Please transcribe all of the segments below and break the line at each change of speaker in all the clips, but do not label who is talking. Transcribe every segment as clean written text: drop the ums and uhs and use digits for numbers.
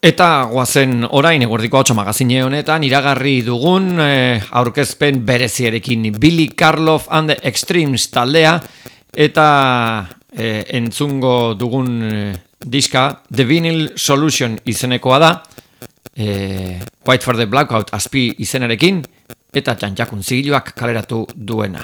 Eta guazen orain eguerdiko 8 magazine honetan iragarri dugun aurkezpen bereziarekin Billy Karloff and the Extremes taldea eta entzungo dugun diska The Vinyl Solution izenekoa da, Wait for the Blackout azpi izenarekin eta txantxakun zigiluak kaleratu duena.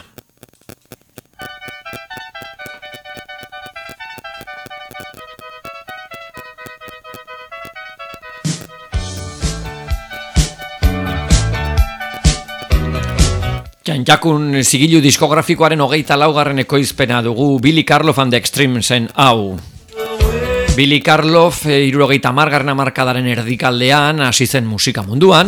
Txantxakun zigilu diskografikoaren 24. ekoizpena dugu Billy Karloff and the Extremesen hau. Billy Karloff 70. hamarkadaren erdikaldean hasi zen musika munduan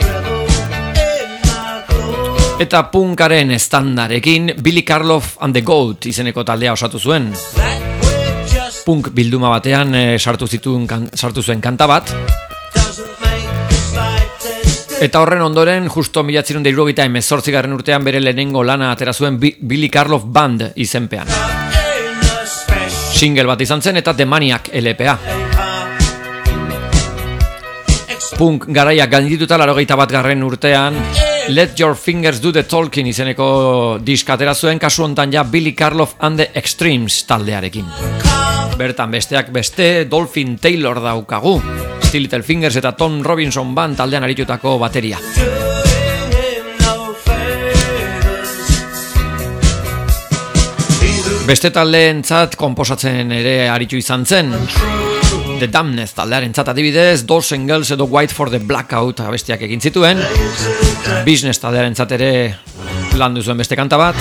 eta punkaren estandarekin Billy Karloff and the Goat izeneko taldea osatu zuen. Punk bilduma batean sartu zuen kanta bat. Eta horren ondoren, justo 1978 urtean bere lehenengo lana atera zuen Billy Karloff Band izenpean. Single bat izan zen eta The Maniac LPA. Punk garaiak gaindituta 81. urtean Let Your Fingers Do the Talking izeneko diska atera zuen, kasu hontan ja Billy Karloff and the Extremes taldearekin. Bertan besteak beste Dolphin Taylor daukagu, Still Little Fingers eta Tom Robinson Band taldean aritutako bateria. Beste taldeentzat konposatzen ere aritu izan zen. The Damned taldearentzat adibidez, Dolls and Girls edo Wait for the Blackout abestiak egin zituen. Business taldearentzat ere landu zuen beste kanta bat.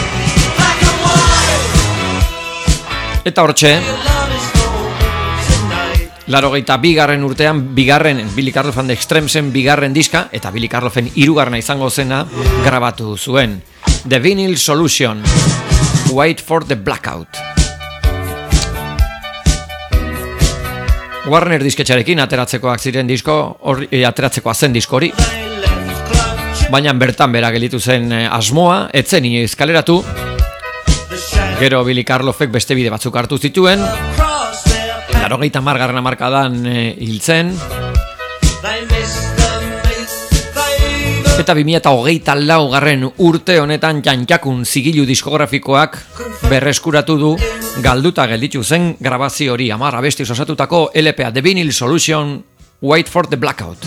Eta hortxe, 82. urtean Billy Karloff and the Extremesen bigarren diska eta Billy Karloffen 3. izango zena grabatu zuen. The Vinyl Solution, Wait for the Blackout. Warner disketxarekin ateratzekoa zen disko hori. Baina bertan bera gelditu zen asmoa, etzen inoiz kaleratu. Gero Billy Karloffek beste bide batzuk hartu zituen. 80. hamarkadan hiltzen. Eta 2024. urte honetan txantxakun zigilu diskografikoak berreskuratu du galduta gelditu zen grabazio hori 10 abestiz osatutako LPA The Vinyl Solution, Wait for the Blackout.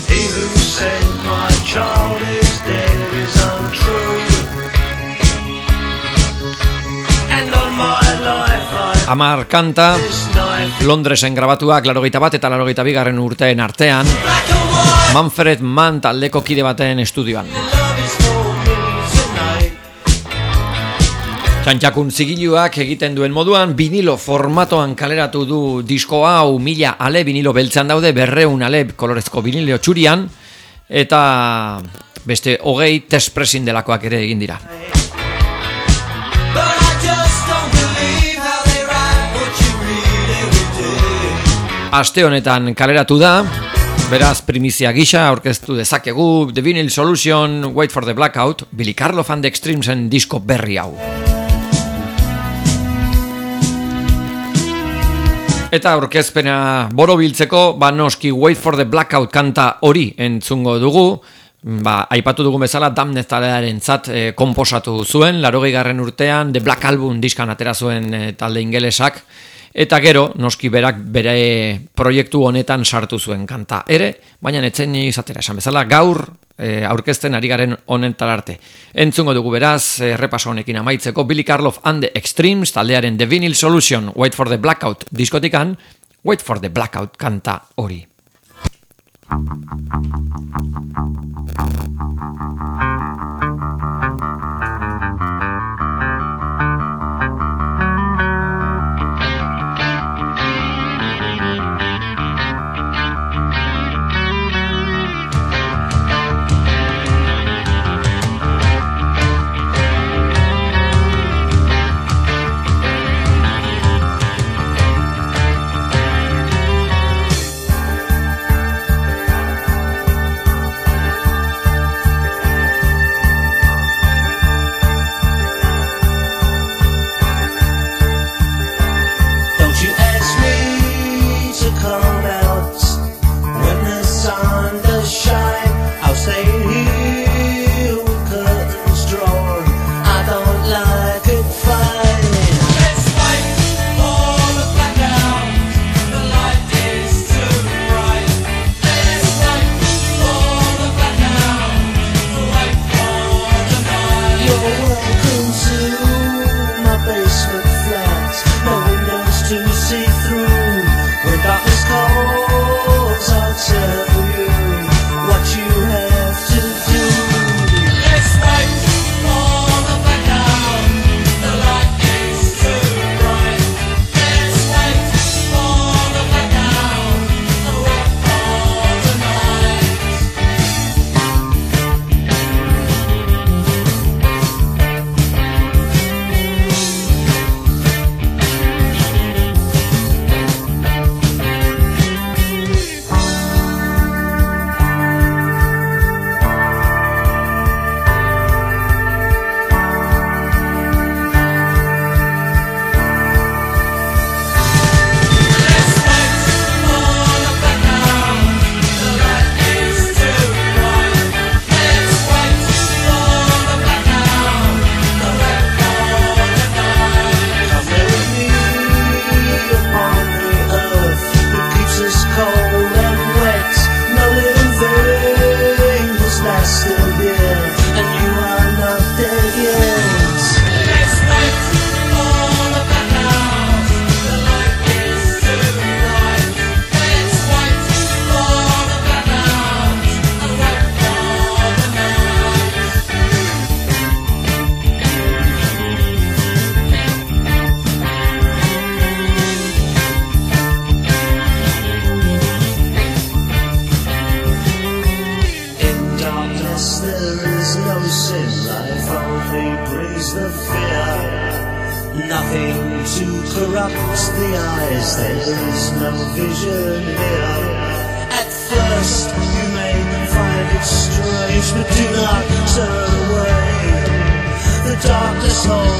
Amar kanta, Londresen grabatuak 81 eta 82. urteen artean, Manfred Mann taldeko kide baten estudioan. Txantxakun zigiluak egiten duen moduan, vinilo formatoan kaleratu du disko hau. 1000 ale vinilo beltzean daude, 200 ale kolorezko vinilo txurian, eta beste 20 testpresin delakoak ere egin dira. Aste honetan kaleratu da, beraz primizia gisa aurkeztu dezakegu The Vinyl Solution, Wait for the Blackout, Billy Karloff and the Extremesen disko berri hau. Eta aurkezpena borobiltzeko, noski Wait for the Blackout kanta hori entzungo dugu. Aipatu dugun bezala Damned taldearentzat konposatu zuen, 80. urtean The Black Album diskan atera zuen talde ingelesak. Eta gero, noski berak bere proiektu honetan sartu zuen kanta ere, baina etzen izatera esan bezala, gaur aurkezten ari garen honetan arte. Entzungo dugu beraz, repaso honekin amaitzeko, Billy Karloff and the Extremes taldearen The Vinyl Solution, Wait for the Blackout diskotikan, Wait for the Blackout kanta hori.
lose the fear. Nothing to corrupt the eyes, there is no vision here. At first you may find it strange, but do not turn away. The darkness holds